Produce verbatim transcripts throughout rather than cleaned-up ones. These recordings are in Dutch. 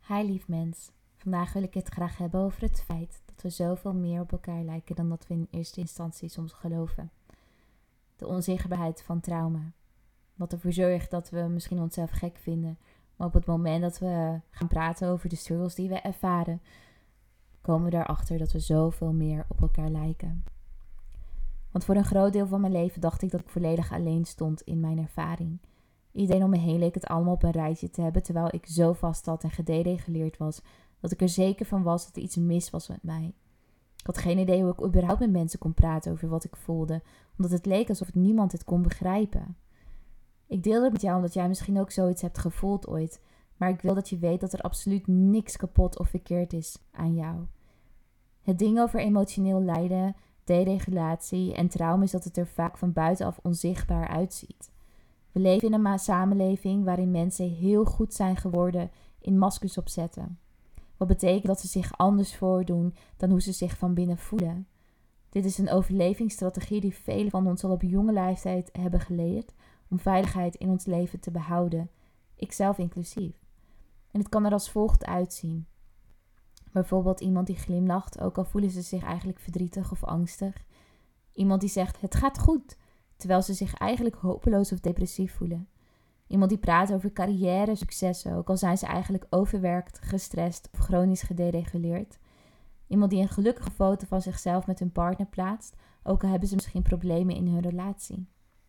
Hi lief mens, vandaag wil ik het graag hebben over het feit dat we zoveel meer op elkaar lijken dan dat we in eerste instantie soms geloven. De onzichtbaarheid van trauma, wat ervoor zorgt dat we misschien onszelf gek vinden, maar op het moment dat we gaan praten over de struggles die we ervaren, komen we erachter dat we zoveel meer op elkaar lijken. Want voor een groot deel van mijn leven dacht ik dat ik volledig alleen stond in mijn ervaring. Iedereen om me heen leek het allemaal op een rijtje te hebben, terwijl ik zo vast zat en gedereguleerd was, dat ik er zeker van was dat er iets mis was met mij. Ik had geen idee hoe ik überhaupt met mensen kon praten over wat ik voelde, omdat het leek alsof niemand het kon begrijpen. Ik deelde het met jou omdat jij misschien ook zoiets hebt gevoeld ooit, maar ik wil dat je weet dat er absoluut niks kapot of verkeerd is aan jou. Het ding over emotioneel lijden, deregulatie en trauma is dat het er vaak van buitenaf onzichtbaar uitziet. We leven in een ma- samenleving waarin mensen heel goed zijn geworden in maskers opzetten. Wat betekent dat ze zich anders voordoen dan hoe ze zich van binnen voelen. Dit is een overlevingsstrategie die velen van ons al op jonge leeftijd hebben geleerd om veiligheid in ons leven te behouden, ikzelf inclusief. En het kan er als volgt uitzien. Bijvoorbeeld iemand die glimlacht, ook al voelen ze zich eigenlijk verdrietig of angstig. Iemand die zegt, het gaat goed, terwijl ze zich eigenlijk hopeloos of depressief voelen. Iemand die praat over carrière, successen, ook al zijn ze eigenlijk overwerkt, gestrest of chronisch gedereguleerd. Iemand die een gelukkige foto van zichzelf met hun partner plaatst, ook al hebben ze misschien problemen in hun relatie.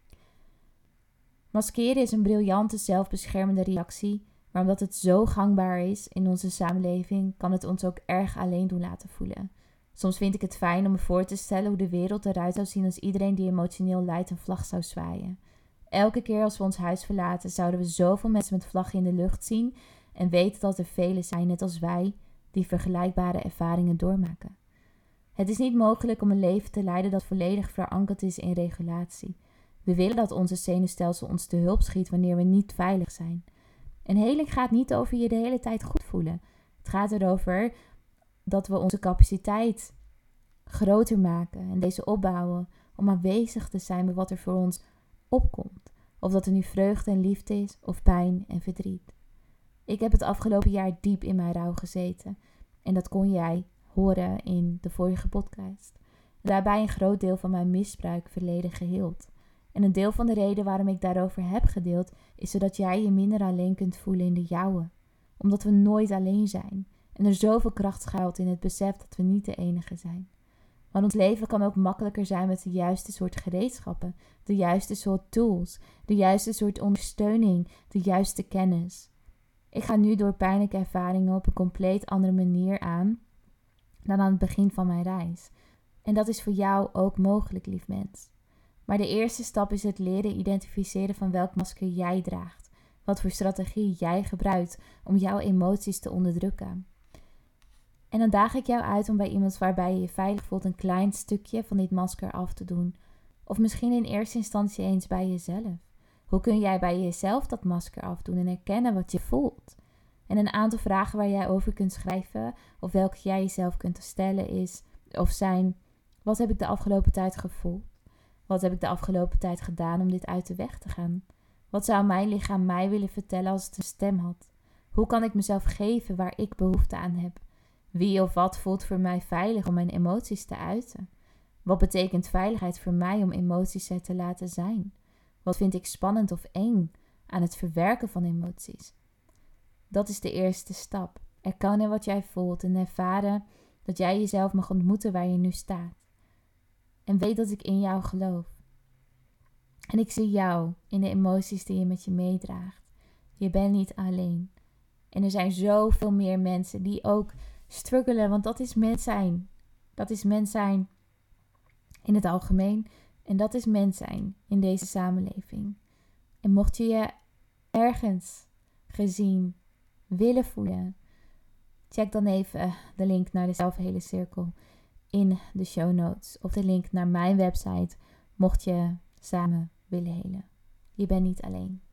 Maskeren is een briljante zelfbeschermende reactie, maar omdat het zo gangbaar is in onze samenleving, kan het ons ook erg alleen doen laten voelen. Soms vind ik het fijn om me voor te stellen hoe de wereld eruit zou zien als iedereen die emotioneel lijdt een vlag zou zwaaien. Elke keer als we ons huis verlaten, zouden we zoveel mensen met vlaggen in de lucht zien en weten dat er velen zijn, net als wij, die vergelijkbare ervaringen doormaken. Het is niet mogelijk om een leven te leiden dat volledig verankerd is in regulatie. We willen dat onze zenuwstelsel ons te hulp schiet wanneer we niet veilig zijn. En heling gaat niet over je de hele tijd goed voelen. Het gaat erover dat we onze capaciteit groter maken en deze opbouwen om aanwezig te zijn bij wat er voor ons opkomt. Of dat er nu vreugde en liefde is of pijn en verdriet. Ik heb het afgelopen jaar diep in mijn rouw gezeten. En dat kon jij horen in de vorige podcast. Daarbij een groot deel van mijn misbruik verleden geheeld. En een deel van de reden waarom ik daarover heb gedeeld, is zodat jij je minder alleen kunt voelen in de jouwe. Omdat we nooit alleen zijn. En er zoveel kracht schuilt in het besef dat we niet de enige zijn. Maar ons leven kan ook makkelijker zijn met de juiste soort gereedschappen, de juiste soort tools, de juiste soort ondersteuning, de juiste kennis. Ik ga nu door pijnlijke ervaringen op een compleet andere manier aan dan aan het begin van mijn reis. En dat is voor jou ook mogelijk, lief mens. Maar de eerste stap is het leren identificeren van welk masker jij draagt. Wat voor strategie jij gebruikt om jouw emoties te onderdrukken. En dan daag ik jou uit om bij iemand waarbij je je veilig voelt een klein stukje van dit masker af te doen. Of misschien in eerste instantie eens bij jezelf. Hoe kun jij bij jezelf dat masker afdoen en herkennen wat je voelt? En een aantal vragen waar jij over kunt schrijven of welke jij jezelf kunt stellen is of zijn: wat heb ik de afgelopen tijd gevoeld? Wat heb ik de afgelopen tijd gedaan om dit uit de weg te gaan? Wat zou mijn lichaam mij willen vertellen als het een stem had? Hoe kan ik mezelf geven waar ik behoefte aan heb? Wie of wat voelt voor mij veilig om mijn emoties te uiten? Wat betekent veiligheid voor mij om emoties er te laten zijn? Wat vind ik spannend of eng aan het verwerken van emoties? Dat is de eerste stap. Erkennen wat jij voelt en ervaren dat jij jezelf mag ontmoeten waar je nu staat. En weet dat ik in jou geloof. En ik zie jou in de emoties die je met je meedraagt. Je bent niet alleen. En er zijn zoveel meer mensen die ook struggelen, want dat is mens zijn. Dat is mens zijn in het algemeen. En dat is mens zijn in deze samenleving. En mocht je je ergens gezien willen voelen, check dan even de link naar de Zelfhelen Cirkel in de show notes. Of de link naar mijn website, mocht je samen willen helen. Je bent niet alleen.